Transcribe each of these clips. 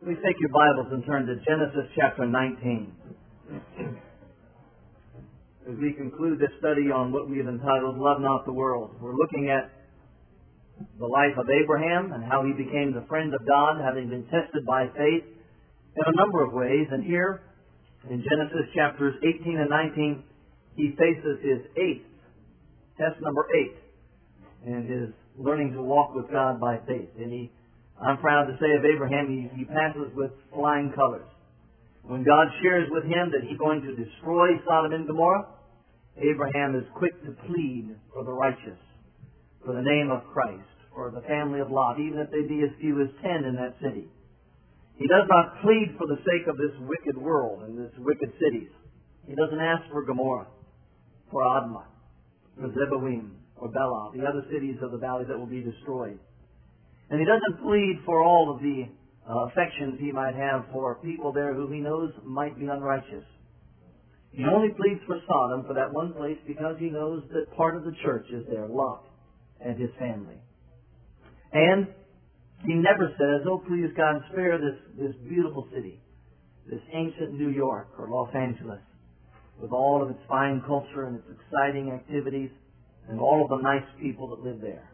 Please take your Bibles and turn to Genesis chapter 19. As we conclude this study on what we have entitled Love Not the World, we're looking at the life of Abraham and how he became the friend of God, having been tested by faith in a number of ways. And here, in Genesis chapters 18 and 19, he faces his test number 8, and is learning to walk with God by faith. And I'm proud to say of Abraham, he passes with flying colors. When God shares with him that he's going to destroy Sodom and Gomorrah, Abraham is quick to plead for the righteous, for the name of Christ, for the family of Lot, even if they be as few as 10 in that city. He does not plead for the sake of this wicked world and this wicked cities. He doesn't ask for Gomorrah, for Admah, for Zeboim, or Bela, the other cities of the valley that will be destroyed. And he doesn't plead for all of the affections he might have for people there who he knows might be unrighteous. He only pleads for Sodom, for that one place, because he knows that part of the church is there, Lot and his family. And he never says, oh, please, God, spare this beautiful city, this ancient New York or Los Angeles, with all of its fine culture and its exciting activities and all of the nice people that live there.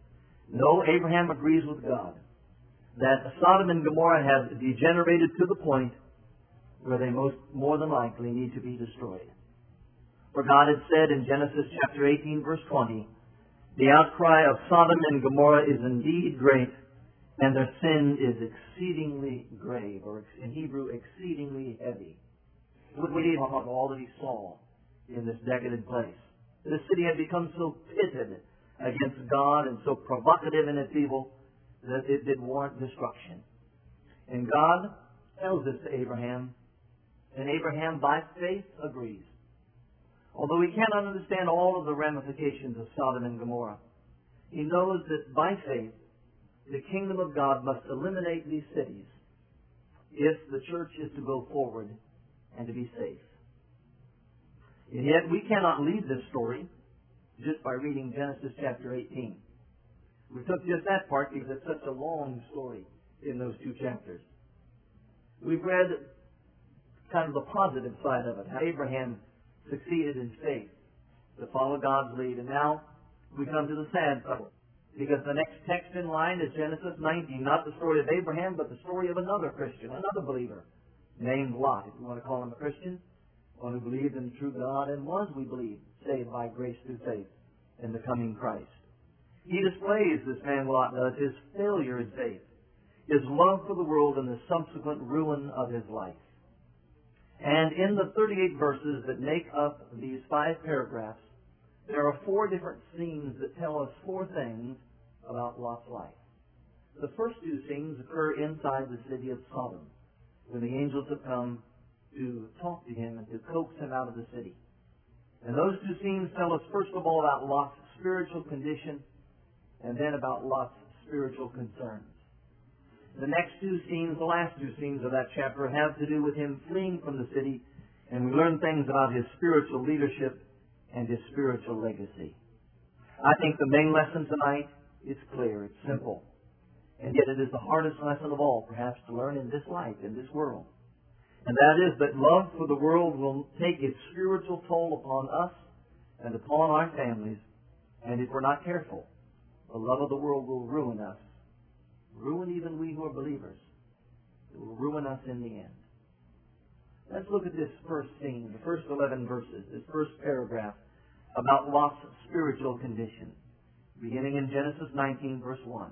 No, Abraham agrees with God that Sodom and Gomorrah have degenerated to the point where they more than likely need to be destroyed. For God had said in Genesis chapter 18, verse 20, the outcry of Sodom and Gomorrah is indeed great, and their sin is exceedingly grave, or in Hebrew, exceedingly heavy. What would he have all that he saw in this decadent place? This city had become so pitted against God and so provocative in its evil that it did warrant destruction. And God tells this to Abraham, and Abraham by faith agrees. Although he cannot understand all of the ramifications of Sodom and Gomorrah, he knows that by faith the kingdom of God must eliminate these cities if the church is to go forward and to be safe. And yet we cannot leave this story just by reading Genesis chapter 18. We took just that part because it's such a long story in those two chapters. We've read kind of the positive side of it, how Abraham succeeded in faith to follow God's lead. And now we come to the sad part, because the next text in line is Genesis 19, not the story of Abraham, but the story of another Christian, another believer, named Lot, if you want to call him a Christian, one who believed in the true God and was, we believe, saved by grace through faith in the coming Christ. He displays, this man Lot does, his failure in faith, his love for the world, and the subsequent ruin of his life. And in the 38 verses that make up these 5 paragraphs, there are 4 different scenes that tell us 4 things about Lot's life. The first 2 scenes occur inside the city of Sodom, when the angels have come to talk to him and to coax him out of the city. And those 2 scenes tell us, first of all, about Lot's spiritual condition, and then about Lot's spiritual concerns. The next 2 scenes, the last 2 scenes of that chapter, have to do with him fleeing from the city, and we learn things about his spiritual leadership and his spiritual legacy. I think the main lesson tonight is clear, it's simple, and yet it is the hardest lesson of all, perhaps, to learn in this life, in this world. And that is that love for the world will take its spiritual toll upon us and upon our families, and if we're not careful, the love of the world will ruin us. Ruin even we who are believers. It will ruin us in the end. Let's look at this first scene, the first 11 verses, this first paragraph about Lot's spiritual condition, beginning in Genesis 19, verse 1.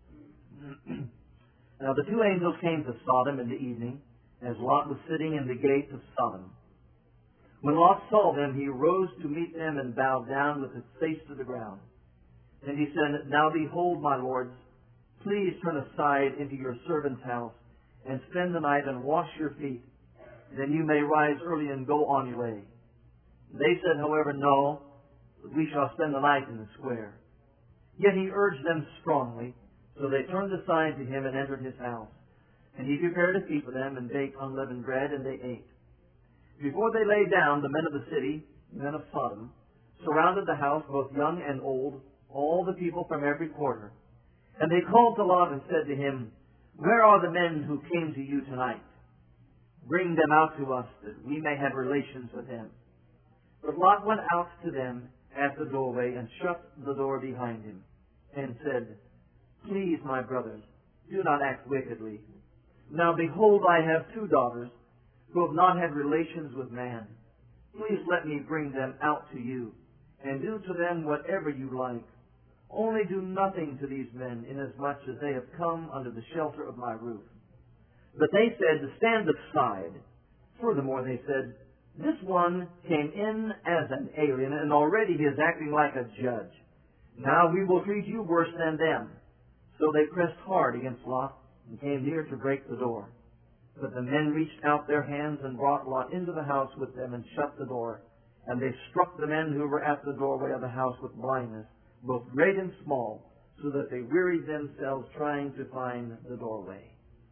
Now the 2 angels came to Sodom in the evening, as Lot was sitting in the gate of Sodom. When Lot saw them, he rose to meet them and bowed down with his face to the ground. And he said, now behold, my lords, please turn aside into your servant's house and spend the night and wash your feet. Then you may rise early and go on your way. They said, however, no, but we shall spend the night in the square. Yet he urged them strongly, so they turned aside to him and entered his house. And he prepared a feast for them and baked unleavened bread, and they ate. Before they lay down, the men of the city, men of Sodom, surrounded the house, both young and old, all the people from every quarter. And they called to Lot and said to him, Where are the men who came to you tonight? Bring them out to us, that we may have relations with them. But Lot went out to them at the doorway and shut the door behind him, and said, Please, my brothers, do not act wickedly. Now behold, I have 2 daughters who have not had relations with man. Please let me bring them out to you, and do to them whatever you like. Only do nothing to these men, inasmuch as they have come under the shelter of my roof. But they said, Stand aside. Furthermore, they said, This one came in as an alien, and already he is acting like a judge. Now we will treat you worse than them. So they pressed hard against Lot, and came near to break the door. But the men reached out their hands and brought Lot into the house with them and shut the door. And they struck the men who were at the doorway of the house with blindness, both great and small, so that they wearied themselves trying to find the doorway.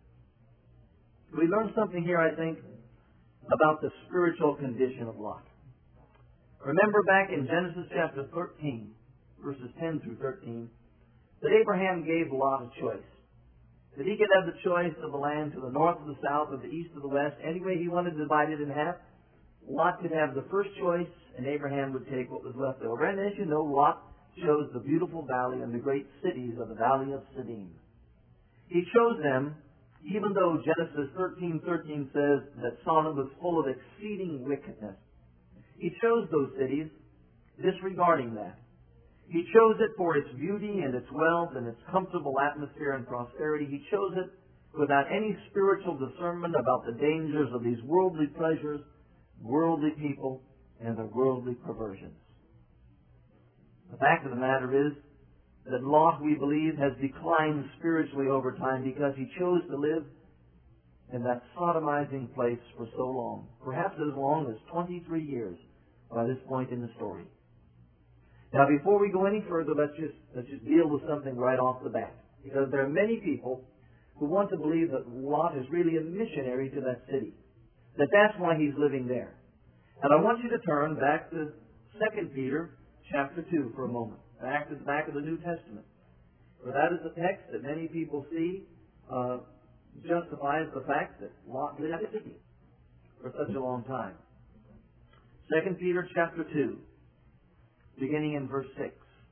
We learn something here, I think, about the spiritual condition of Lot. Remember back in Genesis chapter 13, verses 10 through 13, that Abraham gave Lot a choice. That he could have the choice of the land to the north, of the south, of the east, of the west. Any way he wanted to divide it in half, Lot could have the first choice, and Abraham would take what was left over. And as you know, Lot chose the beautiful valley and the great cities of the valley of Siddim. He chose them, even though Genesis 13:13 says that Sodom was full of exceeding wickedness. He chose those cities disregarding that. He chose it for its beauty and its wealth and its comfortable atmosphere and prosperity. He chose it without any spiritual discernment about the dangers of these worldly pleasures, worldly people, and their worldly perversions. The fact of the matter is that Lot, we believe, has declined spiritually over time because he chose to live in that sodomizing place for so long, perhaps as long as 23 years by this point in the story. Now, before we go any further, let's just deal with something right off the bat, because there are many people who want to believe that Lot is really a missionary to that city, that's why he's living there. And I want you to turn back to 2 Peter chapter 2 for a moment, back to the back of the New Testament. For that is the text that many people see justifies the fact that Lot lived in the city for such a long time. 2 Peter chapter 2, beginning in verse 6.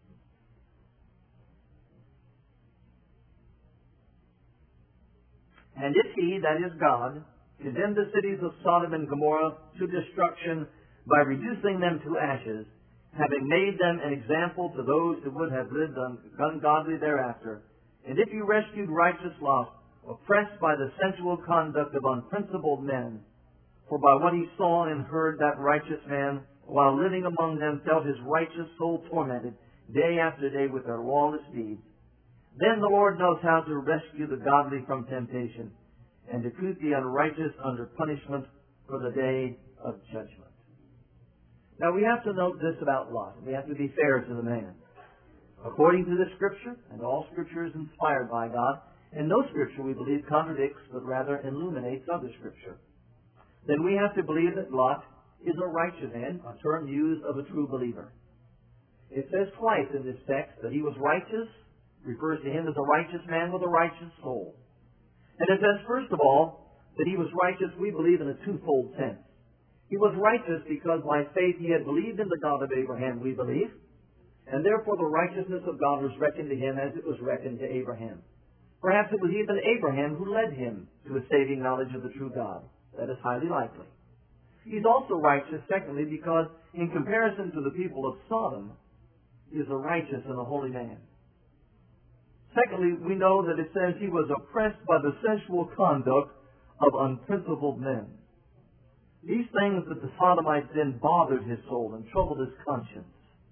And if he, that is God, condemned the cities of Sodom and Gomorrah to destruction by reducing them to ashes, having made them an example to those who would have lived ungodly thereafter, and if you rescued righteous Lot, oppressed by the sensual conduct of unprincipled men, for by what he saw and heard that righteous man, while living among them, felt his righteous soul tormented day after day with their lawless deeds, then the Lord knows how to rescue the godly from temptation, and to keep the unrighteous under punishment for the day of judgment. Now we have to note this about Lot. We have to be fair to the man. According to the Scripture, and all Scripture is inspired by God, and no Scripture, we believe, contradicts, but rather illuminates other Scripture, then we have to believe that Lot is a righteous man, a term used of a true believer. It says twice in this text that he was righteous, refers to him as a righteous man with a righteous soul. And it says, first of all, that he was righteous, we believe, in a twofold sense. He was righteous because by faith he had believed in the God of Abraham, we believe, and therefore the righteousness of God was reckoned to him as it was reckoned to Abraham. Perhaps it was even Abraham who led him to a saving knowledge of the true God. That is highly likely. He's also righteous, secondly, because in comparison to the people of Sodom, he is a righteous and a holy man. Secondly, we know that it says he was oppressed by the sensual conduct of unprincipled men. These things that the Sodomites did bothered his soul and troubled his conscience.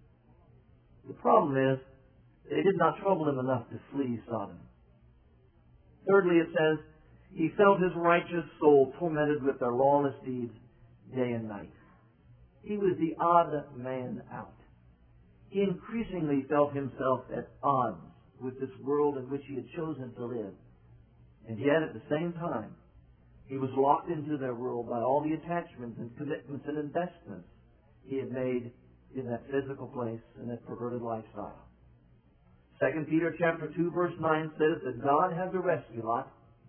The problem is, they did not trouble him enough to flee Sodom. Thirdly, it says, he felt his righteous soul tormented with their lawless deeds day and night. He was the odd man out. He increasingly felt himself at odds with this world in which he had chosen to live. And yet, at the same time, he was locked into their world by all the attachments and commitments and investments he had made in that physical place and that perverted lifestyle. 2 Peter chapter 2, verse 9 says that God had to rescue Lot,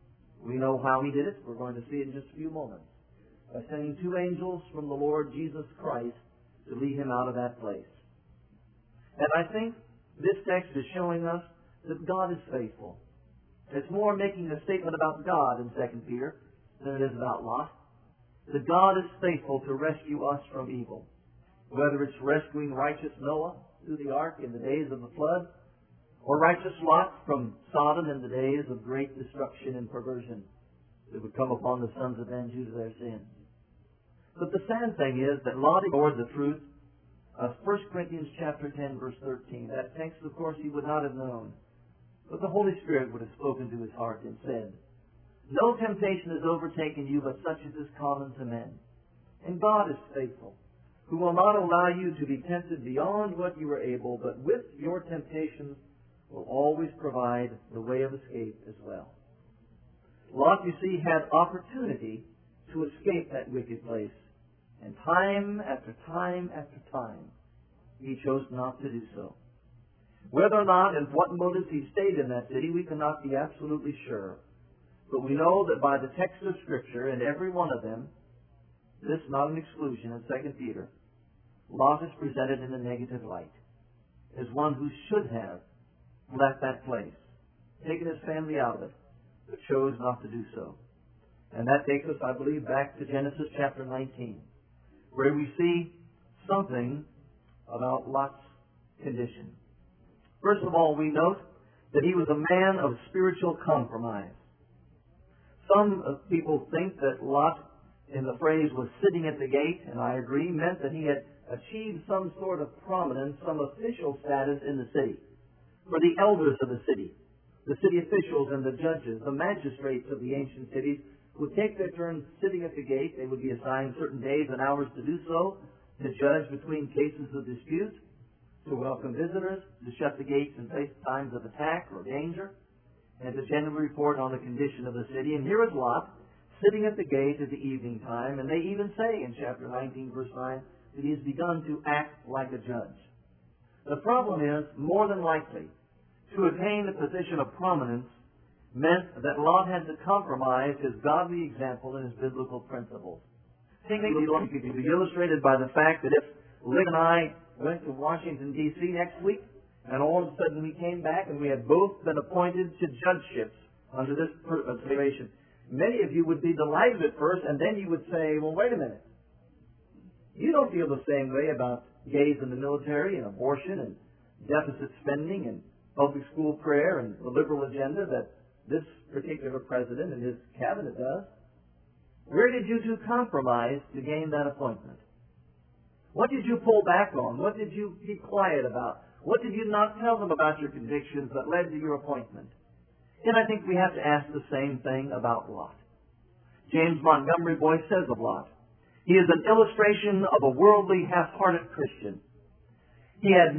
We know how he did it. We're going to see it in just a few moments. By sending 2 angels from the Lord Jesus Christ to lead him out of that place. And I think this text is showing us that God is faithful. It's more making a statement about God in 2 Peter than it is about Lot. That God is faithful to rescue us from evil. Whether it's rescuing righteous Noah through the ark in the days of the flood, or righteous Lot from Sodom in the days of great destruction and perversion that would come upon the sons of men due to their sins. But the sad thing is that Lot ignored the truth of 1 Corinthians chapter 10, verse 13. That text, of course, he would not have known. But the Holy Spirit would have spoken to his heart and said, "No temptation has overtaken you, but such as is common to men. And God is faithful, who will not allow you to be tempted beyond what you are able, but with your temptations will always provide the way of escape as well." Lot, you see, had opportunity to escape that wicked place. And time after time after time, he chose not to do so. Whether or not and what motives he stayed in that city, we cannot be absolutely sure. But we know that by the text of Scripture, and every one of them, this not an exclusion in 2 Peter, Lot is presented in a negative light, as one who should have left that place, taken his family out of it, but chose not to do so. And that takes us, I believe, back to Genesis chapter 19, where we see something about Lot's condition. First of all, we note that he was a man of spiritual compromise. Some people think that Lot, in the phrase, was sitting at the gate, and I agree, meant that he had achieved some sort of prominence, some official status in the city. For the elders of the city officials and the judges, the magistrates of the ancient cities, would take their turns sitting at the gate. They would be assigned certain days and hours to do so, to judge between cases of dispute, to welcome visitors, to shut the gates in face of times of attack or danger, and to generally report on the condition of the city. And here is Lot, sitting at the gate at the evening time, and they even say in chapter 19, verse 9, that he has begun to act like a judge. The problem is, more than likely, to attain the position of prominence meant that Lot had to compromise his godly example and his biblical principles. I think it could be illustrated by the fact that if Lick and I went to Washington, D.C. next week, and all of a sudden we came back and we had both been appointed to judgeships under this situation, many of you would be delighted at first, and then you would say, well, wait a minute. You don't feel the same way about gays in the military and abortion and deficit spending and public school prayer and the liberal agenda that this particular president and his cabinet does. Where did you two compromise to gain that appointment? What did you pull back on? What did you keep quiet about? What did you not tell them about your convictions that led to your appointment? And I think we have to ask the same thing about Lot. James Montgomery Boyce says of Lot, he is an illustration of a worldly, half-hearted Christian. He had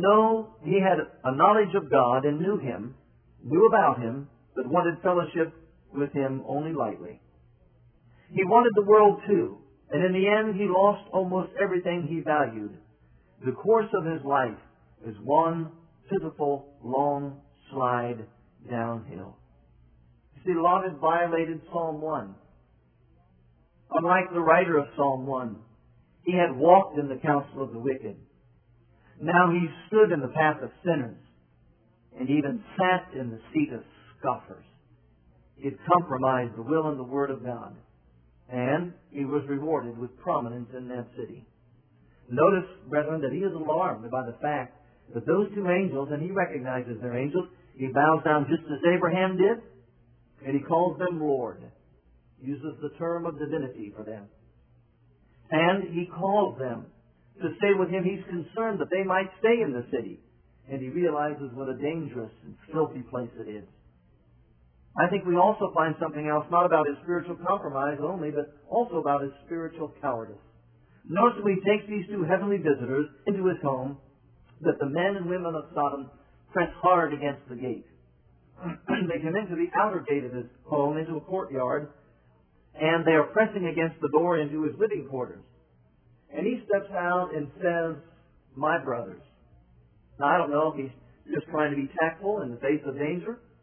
a knowledge of God and knew Him, knew about Him, but wanted fellowship with Him only lightly. He wanted the world too, and in the end he lost almost everything he valued. The course of his life is one pitiful, long slide downhill. You see, Lot had violated Psalm 1. Unlike the writer of Psalm 1, he had walked in the counsel of the wicked. Now he stood in the path of sinners and even sat in the seat of scoffers. He had compromised the will and the word of God, and he was rewarded with prominence in that city. Notice, brethren, that he is alarmed by the fact that those 2 angels, and he recognizes they're angels, he bows down just as Abraham did, and he calls them Lord. Uses the term of divinity for them. And he calls them to stay with him. He's concerned that they might stay in the city. And he realizes what a dangerous and filthy place it is. I think we also find something else, not about his spiritual compromise only, but also about his spiritual cowardice. Notice when he takes these 2 heavenly visitors into his home, that the men and women of Sodom press hard against the gate. They come into the outer gate of his home, into a courtyard, and they are pressing against the door into his living quarters. And he steps out and says, "My brothers." Now, I don't know if he's just trying to be tactful in the face of danger,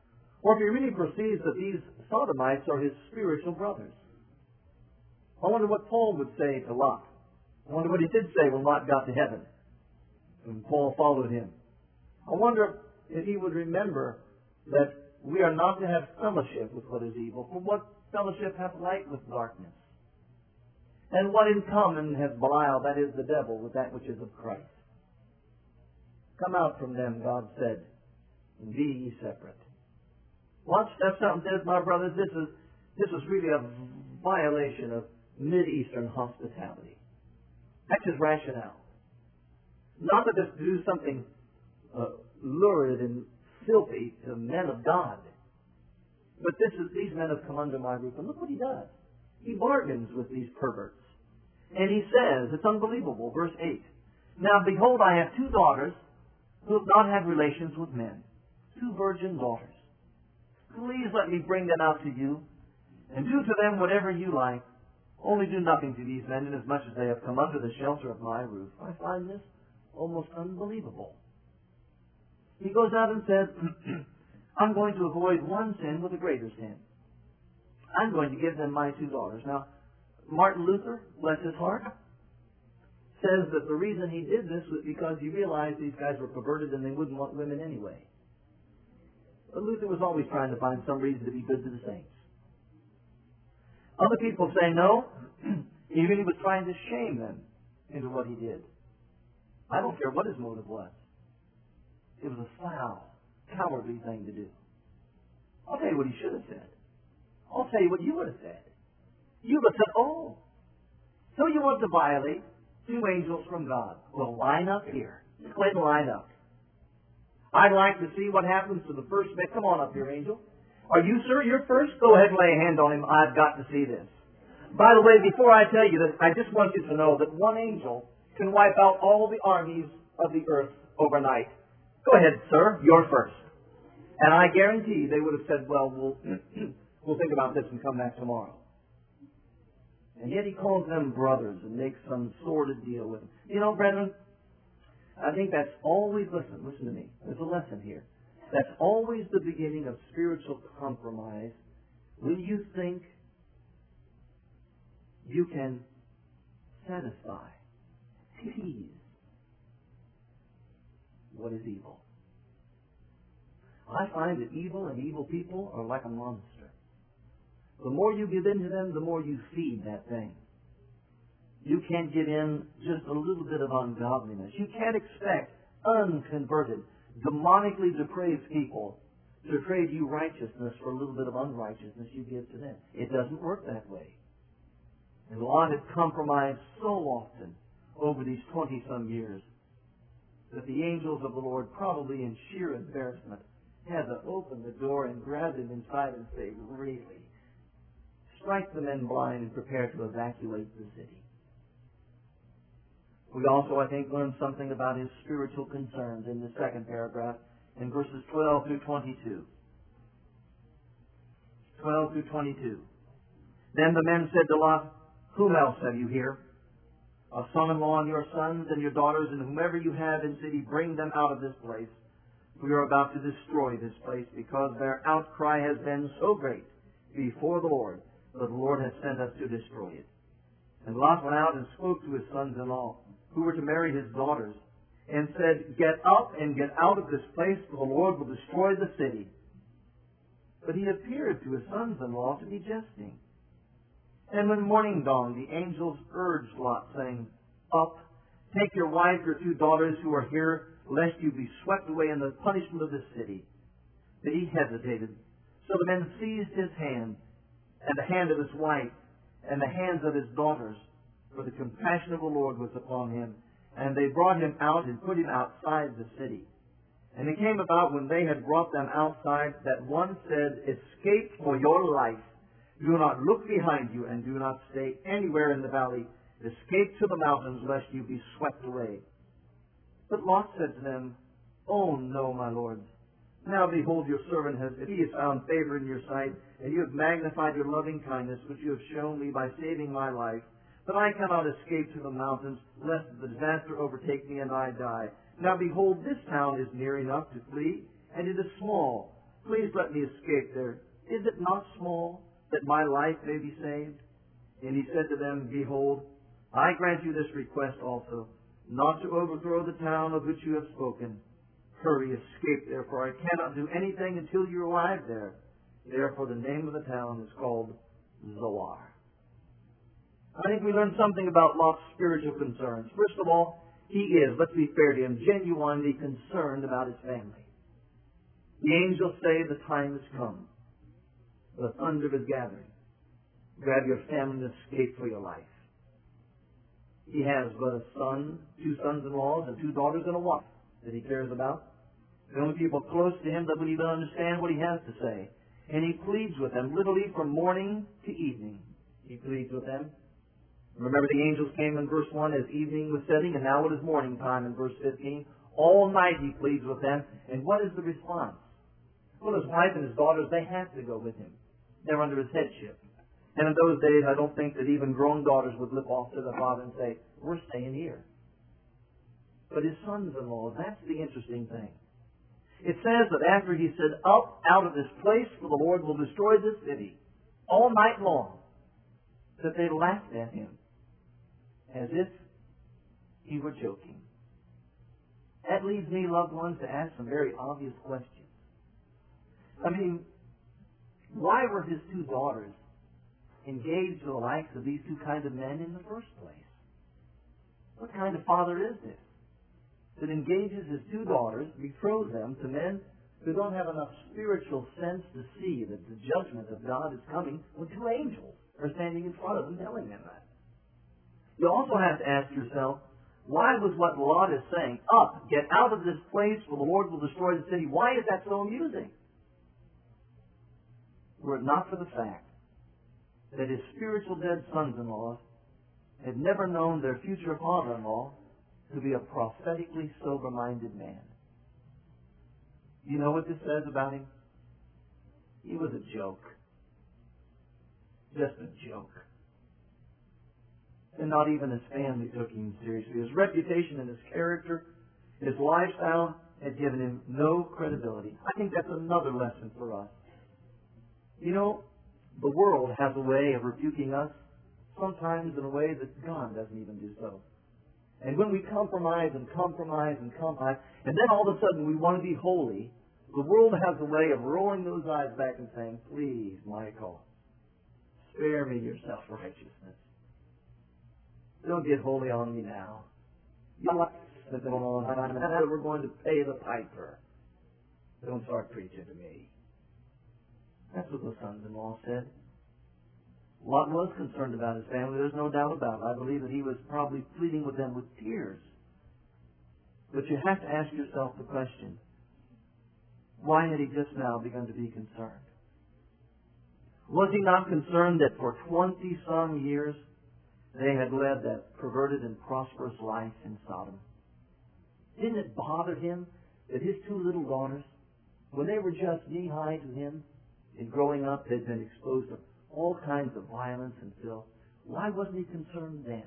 Or if he really perceives that these sodomites are his spiritual brothers. I wonder what Paul would say to Lot. I wonder what he did say when Lot got to heaven and Paul followed him. I wonder if he would remember that we are not to have fellowship with what is evil. For what fellowship hath light with darkness? And what in common has Belial, that is the devil, with that which is of Christ? Come out from them, God said, and be ye separate. Watch, that's something says, my brothers, this is really a violation of Mid-Eastern hospitality. That's his rationale. Not that it's to do something lurid and filthy to men of God. But these men have come under my roof. And look what he does. He bargains with these perverts. And he says, it's unbelievable, verse 8. Now behold, I have 2 daughters who have not had relations with men. 2 virgin daughters. Please let me bring them out to you, and do to them whatever you like. Only do nothing to these men, inasmuch as they have come under the shelter of my roof. I find this almost unbelievable. He goes out and says, I'm going to avoid one sin with a greater sin. I'm going to give them my 2 daughters. Now, Martin Luther, bless his heart, says that the reason he did this was because he realized these guys were perverted and they wouldn't want women anyway. But Luther was always trying to find some reason to be good to the saints. Other people say no, he really was trying to shame them into what he did. I don't care what his motive was. It was a foul, cowardly thing to do. I'll tell you what he should have said. I'll tell you what you would have said. You would have said, oh, so you want to violate 2 angels from God. Well, line up here. Just go ahead and line up. I'd like to see what happens to the first man. Come on up here, angel. Are you, sir? You're first? Go ahead and lay a hand on him. I've got to see this. By the way, before I tell you this, I just want you to know that one angel can wipe out all the armies of the earth overnight. Go ahead, sir. You're first. And I guarantee they would have said, well, we'll think about this and come back tomorrow. And yet he calls them brothers and makes some sordid deal with them. You know, brethren, I think that's always, listen to me. There's a lesson here. That's always the beginning of spiritual compromise when you think you can satisfy, please what is evil. I find that evil and evil people are like a monster. The more you give in to them, the more you feed that thing. You can't give in just a little bit of ungodliness. You can't expect unconverted, demonically depraved people to trade you righteousness for a little bit of unrighteousness you give to them. It doesn't work that way. And Lot had compromised so often over these 20-some years that the angels of the Lord, probably in sheer embarrassment, had to open the door and grab him inside and say, really? Strike the men blind and prepare to evacuate the city. We also, I think, learn something about his spiritual concerns in the second paragraph in verses 12 through 22. 12 through 22. Then the men said to Lot, whom else have you here? A son-in-law and your sons and your daughters and whomever you have in city, bring them out of this place. We are about to destroy this place because their outcry has been so great before the Lord that the Lord has sent us to destroy it. And Lot went out and spoke to his sons-in-law, who were to marry his daughters, and said, get up and get out of this place, for the Lord will destroy the city. But he appeared to his sons-in-law to be jesting. And when morning dawned, the angels urged Lot, saying, up, take your wife, your 2 daughters who are here, lest you be swept away in the punishment of this city. But he hesitated. So the men seized his hand, and the hand of his wife, and the hands of his daughters, for the compassion of the Lord was upon him. And they brought him out and put him outside the city. And it came about when they had brought them outside that one said, escape for your life. Do not look behind you, and do not stay anywhere in the valley. Escape to the mountains, lest you be swept away. But Lot said to them, oh no, my lords. Now behold, your servant has found favor in your sight, and you have magnified your loving kindness, which you have shown me by saving my life. But I cannot escape to the mountains, lest the disaster overtake me and I die. Now behold, this town is near enough to flee, and it is small. Please let me escape there. Is it not small that my life may be saved? And he said to them, Behold, I grant you this request also, not to overthrow the town of which you have spoken. Hurry, escape there, for I cannot do anything until you arrive there. Therefore the name of the town is called Zoar. I think we learned something about Lot's spiritual concerns. First of all, he is, let's be fair to him, genuinely concerned about his family. The angels say the time has come. The thunder is gathering. Grab your family and escape for your life. He has but a son, 2 sons-in-laws, and 2 daughters and a wife that he cares about. The only people close to him that would even understand what he has to say. And he pleads with them, literally from morning to evening. He pleads with them. Remember, the angels came in verse 1 as evening was setting, and now it is morning time in verse 15. All night he pleads with them. And what is the response? Well, his wife and his daughters, they have to go with him. They're under his headship. And in those days, I don't think that even grown daughters would lip off to their father and say, we're staying here. But his sons-in-law, that's the interesting thing. It says that after he said, up out of this place, for the Lord will destroy this city, all night long, that they laughed at him as if he were joking. That leads me, loved ones, to ask some very obvious questions. I mean, why were his 2 daughters engaged to the likes of these 2 kinds of men in the first place? What kind of father is this that engages his 2 daughters, betroths them to men who don't have enough spiritual sense to see that the judgment of God is coming when 2 angels are standing in front of them telling them that? You also have to ask yourself, why was what Lot is saying, up, get out of this place, for the Lord will destroy the city, why is that so amusing? Were it not for the fact that his spiritual dead sons-in-law had never known their future father-in-law to be a prophetically sober-minded man. You know what this says about him? He was a joke. Just a joke. And not even his family took him seriously. His reputation and his character, his lifestyle had given him no credibility. I think that's another lesson for us. You know, the world has a way of rebuking us, sometimes in a way that God doesn't even do so. And when we compromise and compromise and compromise, and then all of a sudden we want to be holy, the world has a way of rolling those eyes back and saying, please, Michael, spare me your self-righteousness. Don't get holy on me now. You like this going on. We're going to pay the piper. Don't start preaching to me. That's what the sons-in-law said. Lot was concerned about his family. There's no doubt about it. I believe that he was probably pleading with them with tears. But you have to ask yourself the question, why had he just now begun to be concerned? Was he not concerned that for 20-some years they had led that perverted and prosperous life in Sodom? Didn't it bother him that his 2 little daughters, when they were just knee-high to him, in growing up, they'd been exposed to all kinds of violence and filth? Why wasn't he concerned then?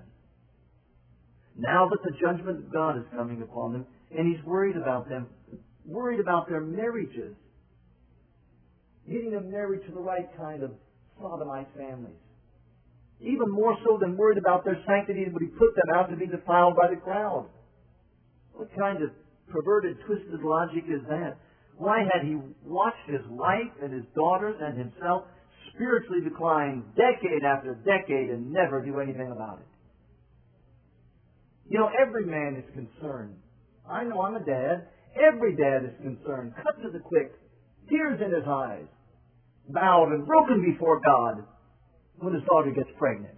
Now that the judgment of God is coming upon them, and he's worried about them, worried about their marriages, getting them married to the right kind of sodomite families. Even more so than worried about their sanctity, would he put them out to be defiled by the crowd? What kind of perverted, twisted logic is that? Why had he watched his wife and his daughters and himself spiritually decline decade after decade and never do anything about it? You know, every man is concerned. I know I'm a dad. Every dad is concerned. Cut to the quick. Tears in his eyes. Bowed and broken before God when his daughter gets pregnant,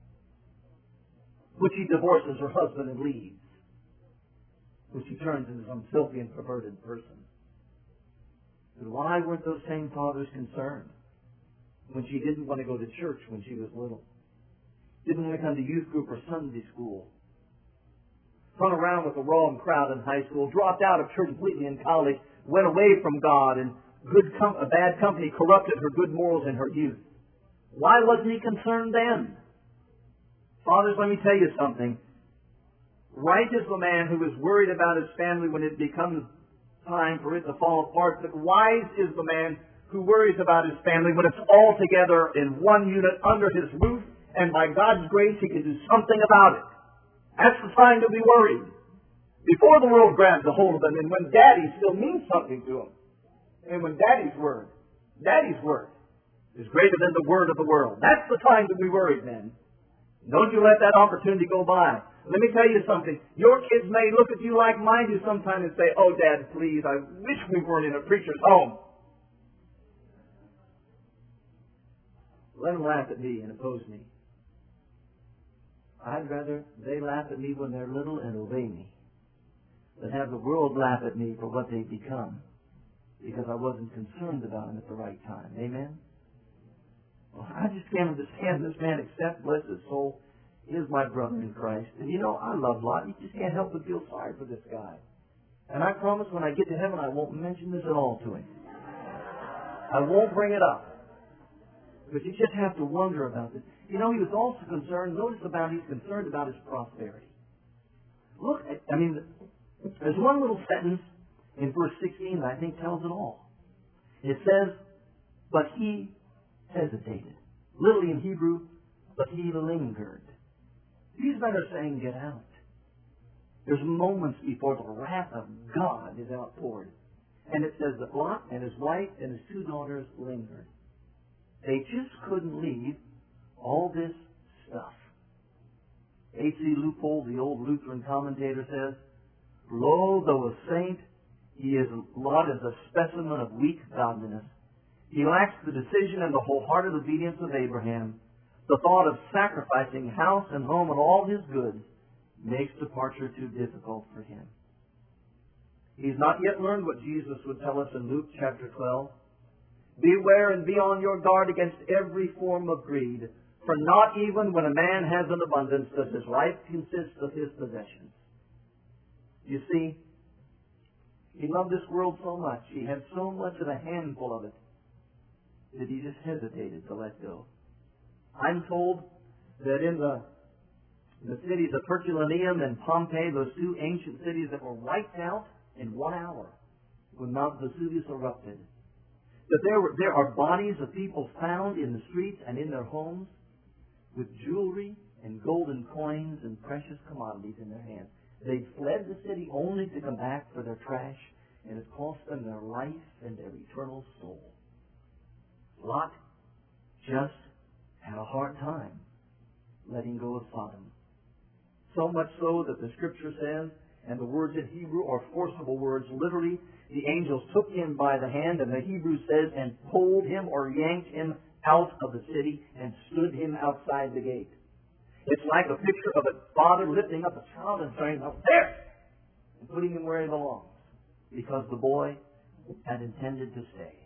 which he divorces her husband and leaves, which he turns into some filthy and perverted person. But why weren't those same fathers concerned when she didn't want to go to church when she was little? Didn't want to come to youth group or Sunday school? Run around with the wrong crowd in high school, dropped out of church completely in college, went away from God, and bad company corrupted her good morals in her youth. Why wasn't he concerned then? Fathers, let me tell you something. Right is the man who is worried about his family when it becomes time for it to fall apart. But wise is the man who worries about his family when it's all together in one unit under his roof, and by God's grace he can do something about it. That's the time to be worried. Before the world grabs a hold of them, and when Daddy still means something to them, and when Daddy's word is greater than the word of the world. That's the time to be worried, men. Don't you let that opportunity go by. Let me tell you something. Your kids may look at you like mine do sometimes and say, "Oh, Dad, please, I wish we weren't in a preacher's home." Let them laugh at me and oppose me. I'd rather they laugh at me when they're little and obey me than have the world laugh at me for what they've become because I wasn't concerned about them at the right time. Amen? Well, I just can't understand this man except, bless his soul, is my brother in Christ. And you know, I love Lot. You just can't help but feel sorry for this guy. And I promise when I get to heaven, I won't mention this at all to him. I won't bring it up. But you just have to wonder about this. You know, he was also concerned, he's concerned about his prosperity. Look, there's one little sentence in verse 16 that I think tells it all. It says, but he hesitated. Literally in Hebrew, but he lingered. These men are saying, get out. There's moments before the wrath of God is outpoured. And it says that Lot and his wife and his 2 daughters lingered. They just couldn't leave all this stuff. H.C. Loophole, the old Lutheran commentator, says, lo, though a saint, Lot is a specimen of weak godliness. He lacks the decision and the wholehearted obedience of Abraham. The thought of sacrificing house and home and all his goods makes departure too difficult for him. He's not yet learned what Jesus would tell us in Luke chapter 12. Beware and be on your guard against every form of greed, for not even when a man has an abundance does his life consist of his possessions. You see, he loved this world so much, he had so much of a handful of it, that he just hesitated to let go. I'm told that in the cities of Herculaneum and Pompeii, those 2 ancient cities that were wiped out in 1 hour when Mount Vesuvius erupted, that there are bodies of people found in the streets and in their homes with jewelry and golden coins and precious commodities in their hands. They'd fled the city only to come back for their trash, and it cost them their life and their eternal soul. Lot just had a hard time letting go of Sodom. So much so that the Scripture says, and the words in Hebrew are forcible words, literally, the angels took him by the hand, and the Hebrew says, and pulled him or yanked him out of the city and stood him outside the gate. It's like a picture of a father lifting up a child and saying, "Up there!" and putting him where he belongs, because the boy had intended to stay.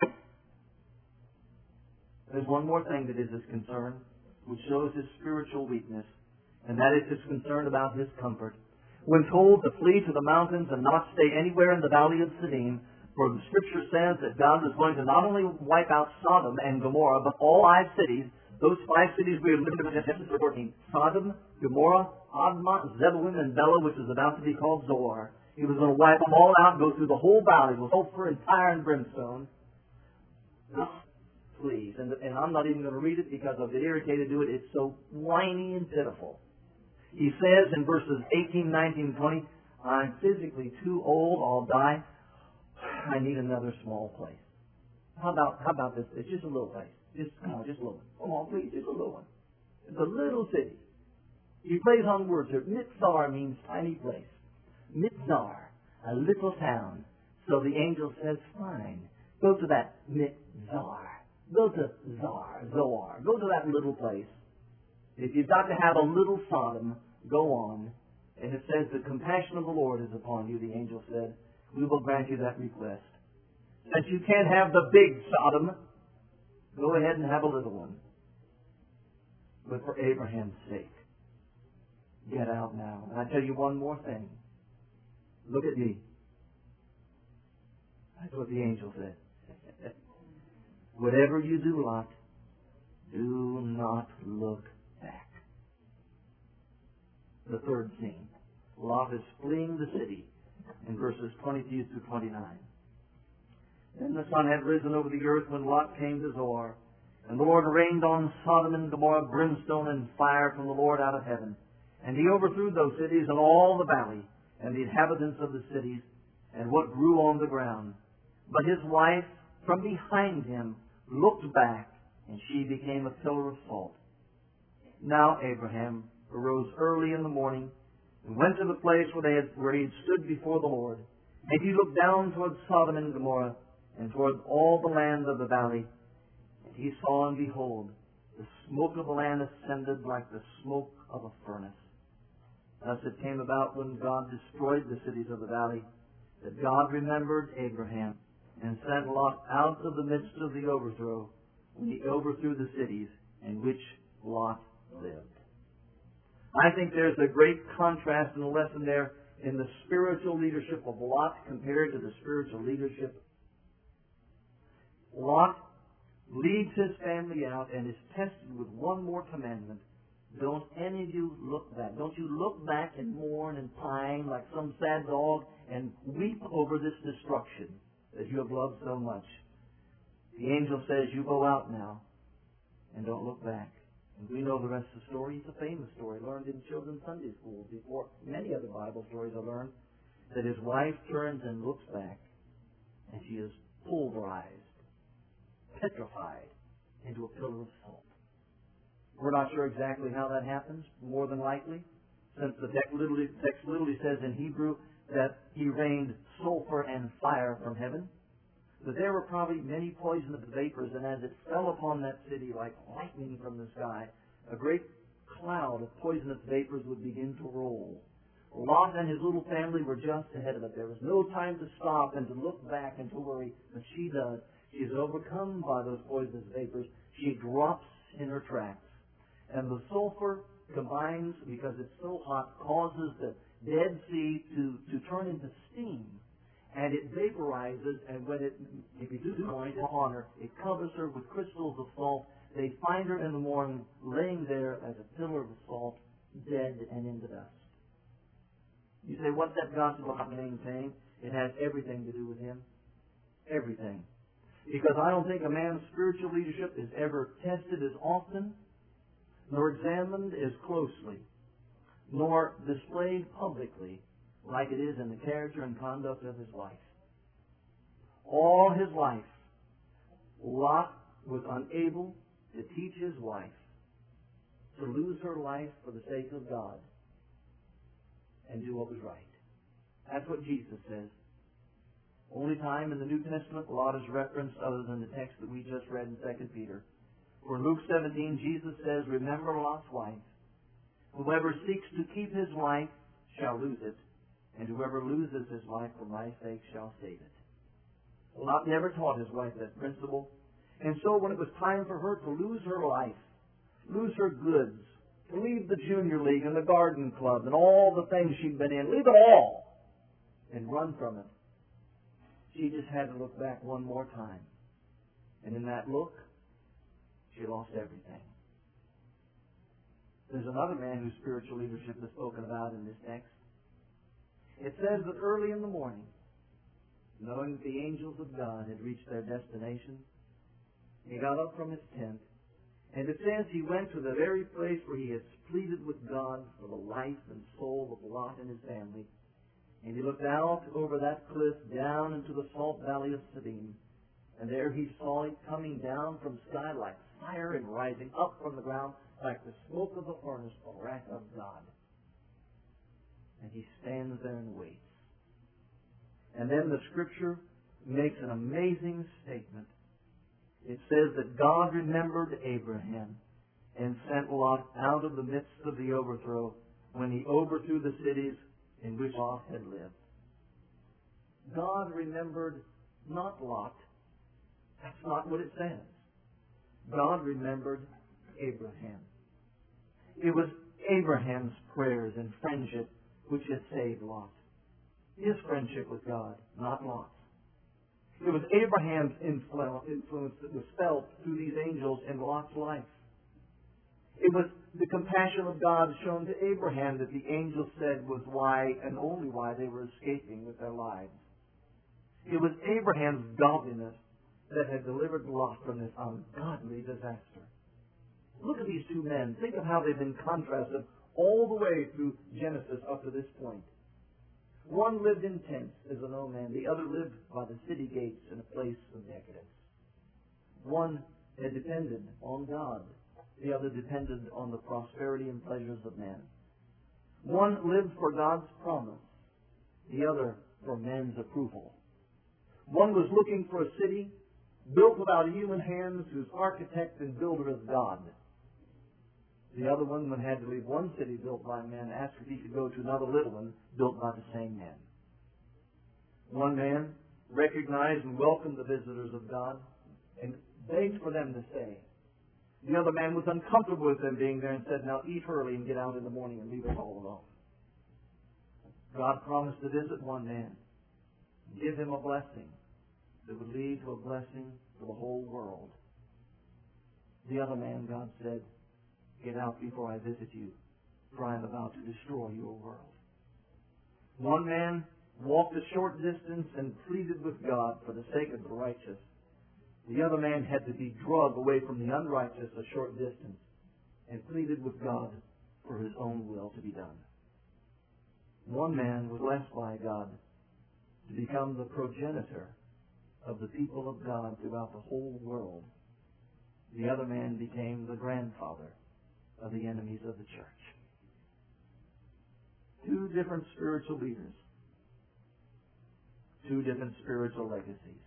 There's one more thing that is his concern, which shows his spiritual weakness, and that is his concern about his comfort. When told to flee to the mountains and not stay anywhere in the valley of Siddim, for the Scripture says that God was going to not only wipe out Sodom and Gomorrah, but all 5 cities. Those 5 cities we have lived in Genesis 14. Sodom, Gomorrah, Admah, Zebulun, and Bela, which is about to be called Zoar. He was going to wipe them all out, go through the whole valley with sulfur and fire and brimstone. Please. And I'm not even going to read it because I'll get irritated to it. It's so whiny and pitiful. He says in verses 18, 19, 20, I'm physically too old, I'll die. I need another small place. How about this? It's just a little place. Just a little one. Come on, please, just a little one. It's a little city. He plays on words here. Mitzar means tiny place. Mitzar, a little town. So the angel says, fine, go to that Mitzar. Go to Zoar. Go to that little place. If you've got to have a little Sodom, go on. And it says, the compassion of the Lord is upon you, the angel said. We will grant you that request. Since you can't have the big Sodom, go ahead and have a little one. But for Abraham's sake, get out now. And I tell you one more thing. Look at me. That's what the angel said. Whatever you do, Lot, do not look back. The third scene. Lot is fleeing the city in verses 22 through 29. Then the sun had risen over the earth when Lot came to Zoar. And the Lord rained on Sodom and Gomorrah brimstone and fire from the Lord out of heaven. And he overthrew those cities and all the valley, and the inhabitants of the cities, and what grew on the ground. But his wife from behind him looked back, and she became a pillar of salt. Now Abraham arose early in the morning, and went to the place where he had stood before the Lord. And he looked down toward Sodom and Gomorrah, and toward all the land of the valley. And he saw, and behold, the smoke of the land ascended like the smoke of a furnace. Thus it came about, when God destroyed the cities of the valley, that God remembered Abraham, and sent Lot out of the midst of the overthrow, when he overthrew the cities in which Lot lived. I think there's a great contrast in the lesson there in the spiritual leadership of Lot compared to the spiritual leadership. Lot leads his family out and is tested with one more commandment. Don't any of you look back. Don't you look back and mourn and pine like some sad dog and weep over this destruction that you have loved so much. The angel says, you go out now and don't look back. And we know the rest of the story. It's a famous story learned in children's Sunday schools before many other Bible stories are learned, that his wife turns and looks back, and she is pulverized, petrified into a pillar of salt. We're not sure exactly how that happens, more than likely, since the text literally says in Hebrew that he rained sulfur and fire from heaven. That there were probably many poisonous vapors, and as it fell upon that city like lightning from the sky, a great cloud of poisonous vapors would begin to roll. Lot and his little family were just ahead of it. There was no time to stop and to look back and to worry, but she does. She is overcome by those poisonous vapors. She drops in her tracks. And the sulfur combines, because it's so hot, causes the Dead Sea to turn into steam. And it vaporizes, and when if you do point upon her, it covers her with crystals of salt. They find her in the morning, laying there as a pillar of salt, dead and in the dust. You say, what's that gospel about maintain? It has everything to do with him. Everything. Because I don't think a man's spiritual leadership is ever tested as often, nor examined as closely, nor displayed publicly, like it is in the character and conduct of his life. All his life, Lot was unable to teach his wife to lose her life for the sake of God and do what was right. That's what Jesus says. Only time in the New Testament Lot is referenced other than the text that we just read in 2 Peter. For in Luke 17, Jesus says, remember Lot's wife. Whoever seeks to keep his life shall lose it, and whoever loses his life for my sake shall save it. Lot never taught his wife that principle. And so when it was time for her to lose her life, lose her goods, to leave the junior league and the garden club and all the things she'd been in, leave it all and run from it, she just had to look back one more time. And in that look, she lost everything. There's another man whose spiritual leadership is spoken about in this text. It says that early in the morning, knowing that the angels of God had reached their destination, he got up from his tent, and it says he went to the very place where he had pleaded with God for the life and soul of Lot and his family, and he looked out over that cliff down into the salt valley of Siddim, and there he saw it coming down from sky like fire and rising up from the ground like the smoke of a furnace, the wrath of God. And he stands there and waits. And then the Scripture makes an amazing statement. It says that God remembered Abraham and sent Lot out of the midst of the overthrow when he overthrew the cities in which Lot had lived. God remembered not Lot. That's not what it says. God remembered Abraham. It was Abraham's prayers and friendship which had saved Lot. His friendship with God, not Lot's. It was Abraham's influence that was felt through these angels in Lot's life. It was the compassion of God shown to Abraham that the angels said was why and only why they were escaping with their lives. It was Abraham's godliness that had delivered Lot from this ungodly disaster. Look at these two men. Think of how they've been contrasted all the way through Genesis up to this point. One lived in tents as a nomad. The other lived by the city gates in a place of decadence. One had depended on God. The other depended on the prosperity and pleasures of men. One lived for God's promise. The other for men's approval. One was looking for a city built without human hands, whose architect and builder is God. The other one, when had to leave one city built by men, asked if he could go to another little one built by the same men. One man recognized and welcomed the visitors of God and begged for them to stay. The other man was uncomfortable with them being there and said, "Now eat early and get out in the morning and leave us all alone." God promised to visit one man, give him a blessing that would lead to a blessing for the whole world. The other man, God said, "Get out before I visit you, for I am about to destroy your world." One man walked a short distance and pleaded with God for the sake of the righteous. The other man had to be dragged away from the unrighteous a short distance and pleaded with God for his own will to be done. One man was blessed by God to become the progenitor of the people of God throughout the whole world. The other man became the grandfather of the enemies of the church. Two different spiritual leaders. Two different spiritual legacies.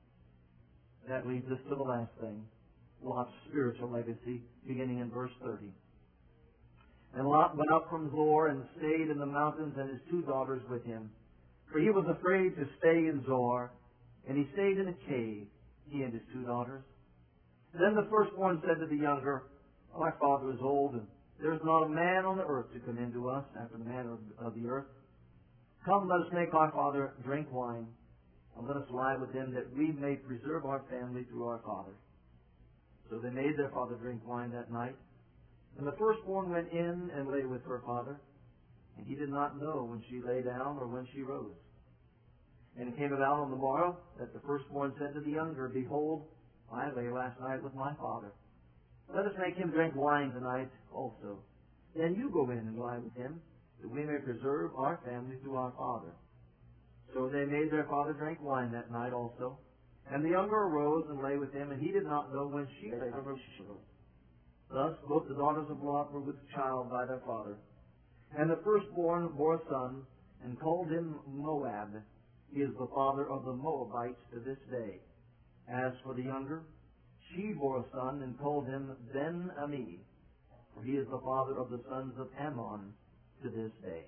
That leads us to the last thing, Lot's spiritual legacy, beginning in verse 30. And Lot went up from Zoar and stayed in the mountains, and his two daughters with him. For he was afraid to stay in Zoar, and he stayed in a cave, he and his two daughters. Then the firstborn said to the younger, "My father is old, and there is not a man on the earth to come in to us after the manner of the earth. Come, let us make our father drink wine, and let us lie with him, that we may preserve our family through our father." So they made their father drink wine that night. And the firstborn went in and lay with her father, and he did not know when she lay down or when she rose. And it came about on the morrow that the firstborn said to the younger, "Behold, I lay last night with my father. Let us make him drink wine tonight also. Then you go in and lie with him, that we may preserve our family through our father." So they made their father drink wine that night also. And the younger arose and lay with him, and he did not know when she lay or when she rose. Thus both the daughters of Lot were with child by their father. And the firstborn bore a son, and called him Moab. He is the father of the Moabites to this day. As for the younger, she bore a son, and called him Ben-Ami, for he is the father of the sons of Ammon to this day.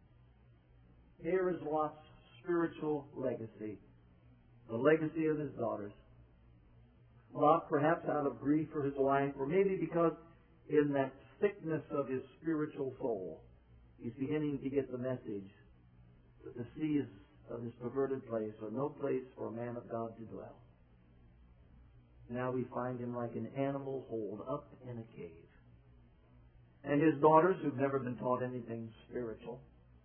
Here is Lot's spiritual legacy, the legacy of his daughters. Lot, perhaps out of grief for his wife, or maybe because in that sickness of his spiritual soul, he's beginning to get the message that the seas of this perverted place are no place for a man of God to dwell. Now we find him like an animal holed up in a cave. And his daughters, who've never been taught anything spiritual,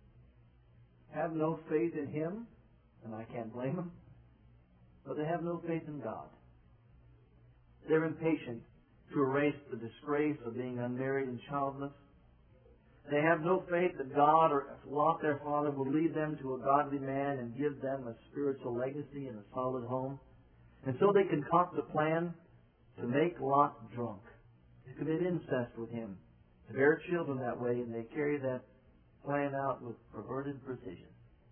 have no faith in him, and I can't blame them, but they have no faith in God. They're impatient to erase the disgrace of being unmarried and childless. They have no faith that God or Lot, their father, will lead them to a godly man and give them a spiritual legacy and a solid home. And so they concoct a plan to make Lot drunk, to commit incest with him, to bear children that way, and they carry that plan out with perverted precision.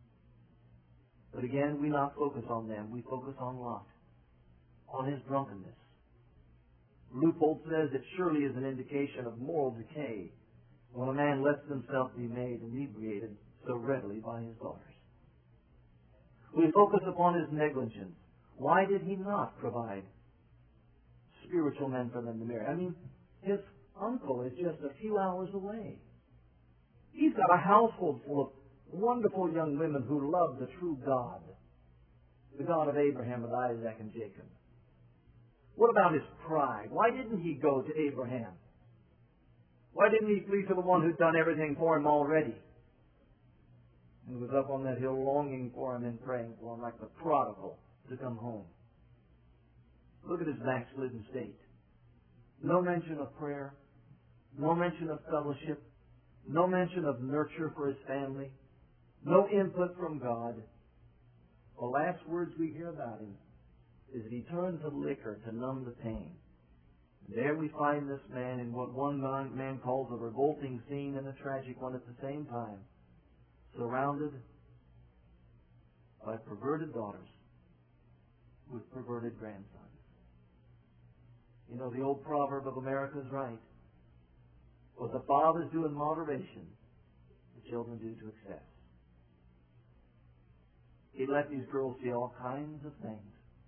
But again, we not focus on them. We focus on Lot, on his drunkenness. Leupold says it surely is an indication of moral decay when a man lets himself be made inebriated so readily by his daughters. We focus upon his negligence. Why did he not provide spiritual men for them to marry? I mean, his uncle is just a few hours away. He's got a household full of wonderful young women who love the true God, the God of Abraham and Isaac and Jacob. What about his pride? Why didn't he go to Abraham? Why didn't he flee to the one who'd done everything for him already? and was up on that hill longing for him and praying for him like the prodigal to come home. Look at his backslidden state. No mention of prayer, no mention of fellowship, no mention of nurture for his family, no input from God. The last words we hear about him is that he turned to liquor to numb the pain. There we find this man in what one man calls a revolting scene and a tragic one at the same time, surrounded by perverted daughters with perverted grandsons. You know, the old proverb of America is right. What the fathers do in moderation, the children do to excess. He let these girls see all kinds of things.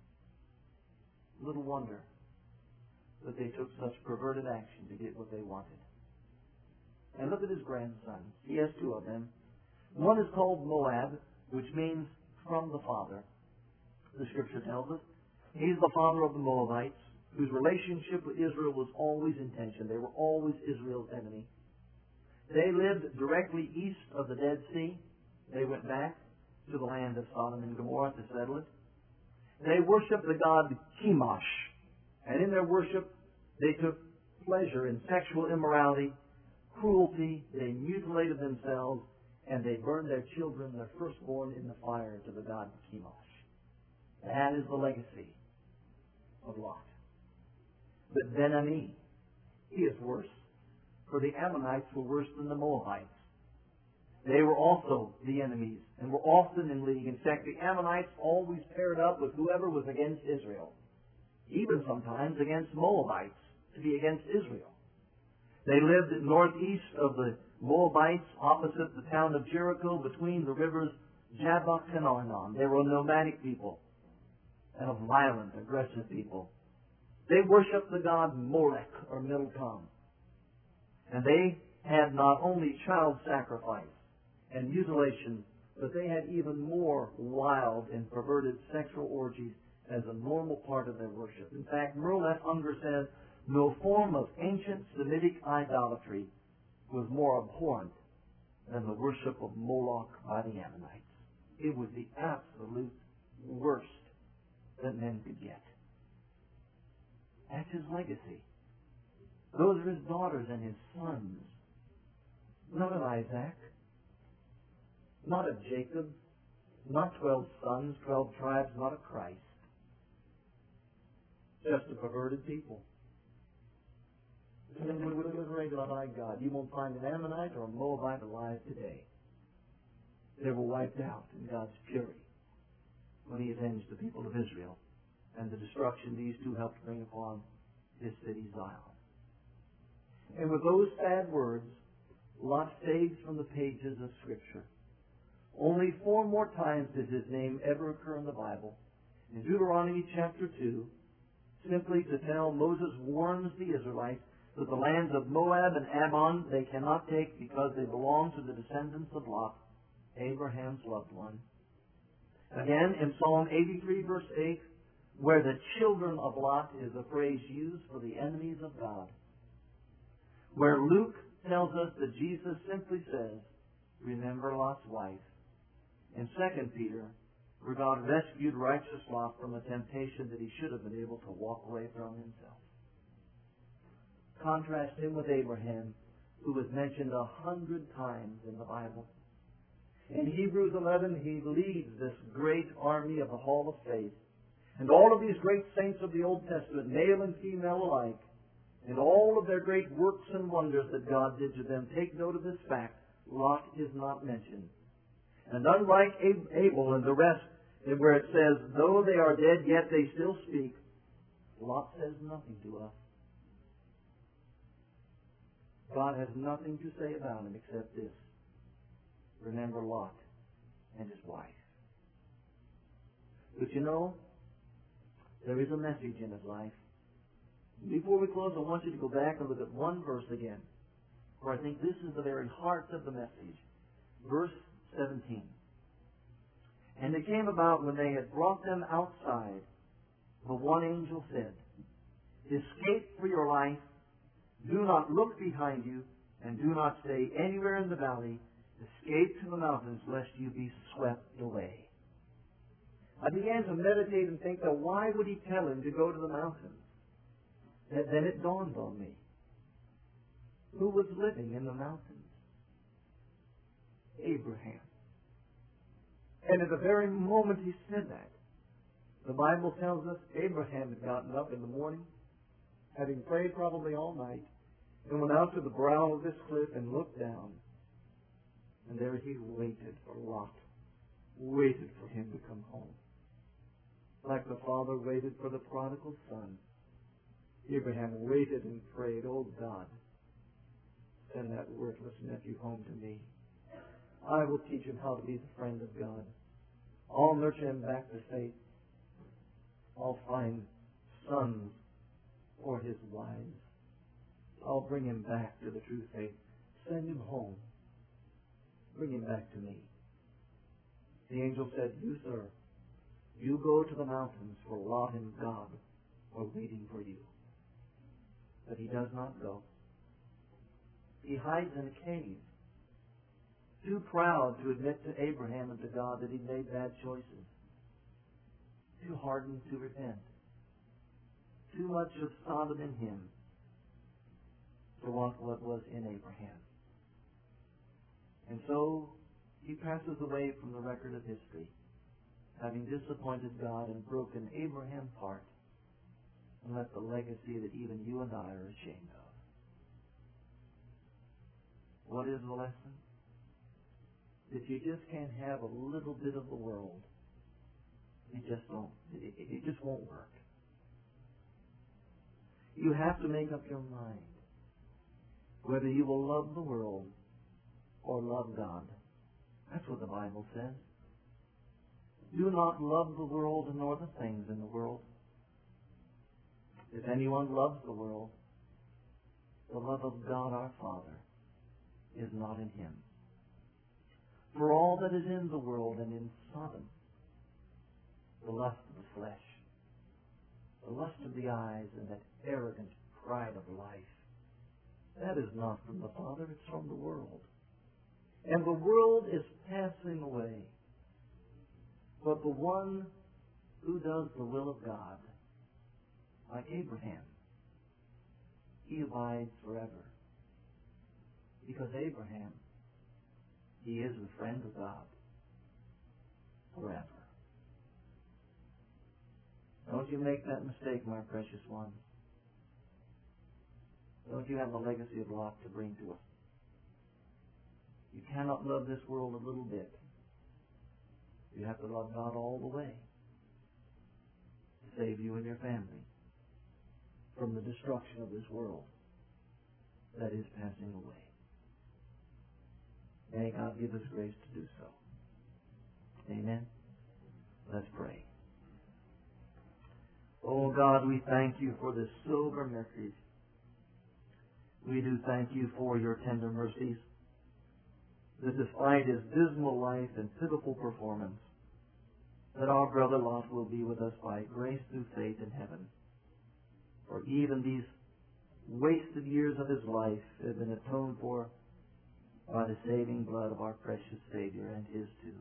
Little wonder that they took such perverted action to get what they wanted. And look at his grandsons. He has two of them. One is called Moab, which means from the father. The Scripture tells us he's the father of the Moabites, whose relationship with Israel was always in tension. They were always Israel's enemy. They lived directly east of the Dead Sea. They went back to the land of Sodom and Gomorrah to settle it. They worshipped the god Chemosh. And in their worship, they took pleasure in sexual immorality, cruelty. They mutilated themselves, and they burned their children, their firstborn, in the fire to the god Chemosh. That is the legacy of Lot. But Ben-Ami, he is worse. For the Ammonites were worse than the Moabites. They were also the enemies and were often in league. In fact, the Ammonites always paired up with whoever was against Israel, even sometimes against Moabites, to be against Israel. They lived northeast of the Moabites, opposite the town of Jericho, between the rivers Jabbok and Arnon. They were a nomadic people and a violent, aggressive people. They worshipped the god Molech, or Milcom. And they had not only child sacrifice and mutilation, but they had even more wild and perverted sexual orgies as a normal part of their worship. In fact, Merle F. Unger says, no form of ancient Semitic idolatry was more abhorrent than the worship of Moloch by the Ammonites. It was the absolute worst that men could get. That's his legacy. Those are his daughters and his sons. Not of Isaac, not of Jacob, not 12 sons, 12 tribes, not of Christ. Just a perverted people. Liberated by God. You won't find an Ammonite or a Moabite alive today. They were wiped out in God's fury when He avenged the people of Israel and the destruction these two helped bring upon His city Zion. And with those sad words, Lot fades from the pages of Scripture. Only 4 more times does his name ever occur in the Bible. In Deuteronomy chapter 2, simply to tell Moses warns the Israelites that the lands of Moab and Ammon they cannot take because they belong to the descendants of Lot, Abraham's loved one. Again, in Psalm 83, verse 8, where the children of Lot is a phrase used for the enemies of God. Where Luke tells us that Jesus simply says, remember Lot's wife. In 2 Peter, where God rescued righteous Lot from a temptation that he should have been able to walk away from himself. Contrast him with Abraham, who was mentioned 100 times in the Bible. In Hebrews 11, he leads this great army of the Hall of Faith. And all of these great saints of the Old Testament, male and female alike, and all of their great works and wonders that God did to them, take note of this fact: Lot is not mentioned. And unlike Abel and the rest, where it says, though they are dead, yet they still speak, Lot says nothing to us. God has nothing to say about him except this: remember Lot and his wife. But you know, there is a message in his life. Before we close, I want you to go back and look at one verse again, where I think this is the very heart of the message. Verse 17. And it came about when they had brought them outside, the one angel said, escape for your life, do not look behind you, and do not stay anywhere in the valley, Escape to the mountains lest you be swept away. I began to meditate and think, now why would he tell him to go to the mountains? And then it dawned on me. Who was living in the mountains? Abraham. And at the very moment he said that, the Bible tells us Abraham had gotten up in the morning, having prayed probably all night, and went out to the brow of this cliff and looked down. And there he waited for Lot, waited for him to come home. Like the father waited for the prodigal son, Abraham waited and prayed, oh God, send that worthless nephew home to me. I will teach him how to be the friend of God. I'll nurture him back to faith. I'll find sons for his wives. I'll bring him back to the true faith. Send him home. Bring him back to me. The angel said, you, sir, you go to the mountains, for Lot and God are waiting for you. But he does not go. He hides in a cave, too proud to admit to Abraham and to God that he'd made bad choices, too hardened to repent, too much of Sodom in him to want what was in Abraham. And so he passes away from the record of history, having disappointed God and broken Abraham's heart and left a legacy that even you and I are ashamed of. What is the lesson? That you just can't have a little bit of the world. It just won't work. You have to make up your mind whether you will love the world or love God. That's what the Bible says. Do not love the world nor the things in the world. If anyone loves the world, the love of God our Father is not in him. For all that is in the world and in Sodom, the lust of the flesh, the lust of the eyes, and that arrogant pride of life, that is not from the Father, it's from the world. And the world is passing away. But the one who does the will of God, like Abraham, he abides forever. Because Abraham, he is the friend of God forever. Don't you make that mistake, my precious one. Don't you have a legacy of Lot to bring to us? You cannot love this world a little bit. You have to love God all the way to save you and your family from the destruction of this world that is passing away. May God give us grace to do so. Amen. Let's pray. Oh God, we thank you for this sober message. We do thank you for your tender mercies, that despite his dismal life and pitiful performance, that our brother Lot will be with us by grace through faith in heaven. For even these wasted years of his life have been atoned for by the saving blood of our precious Savior and his too.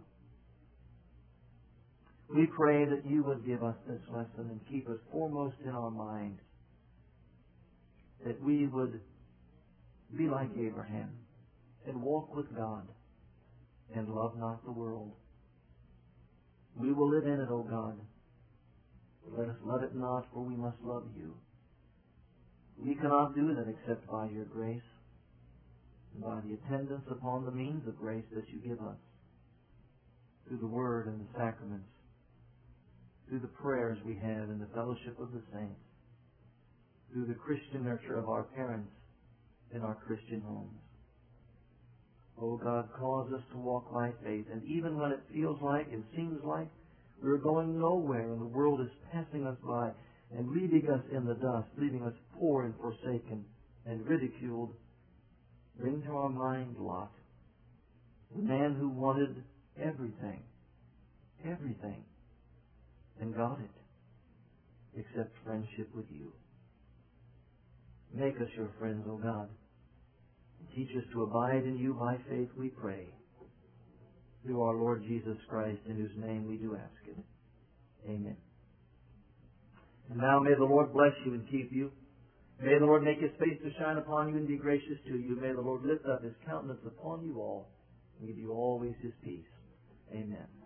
We pray that you would give us this lesson and keep us foremost in our mind, that we would be like Abraham and walk with God and love not the world. We will live in it, O God. Let us love it not, for we must love you. We cannot do that except by your grace and by the attendance upon the means of grace that you give us through the Word and the sacraments, through the prayers we have in the fellowship of the saints, through the Christian nurture of our parents in our Christian homes. Oh God, cause us to walk by faith, and even when it feels like and seems like we're going nowhere and the world is passing us by and leaving us in the dust, leaving us poor and forsaken and ridiculed, bring to our mind Lot, the man who wanted everything, and got it, except friendship with you. Make us your friends, O God. Teach us to abide in you by faith, we pray. through our Lord Jesus Christ, in whose name we do ask it. Amen. And now may the Lord bless you and keep you. May the Lord make His face to shine upon you and be gracious to you. May the Lord lift up His countenance upon you all and give you always His peace. Amen.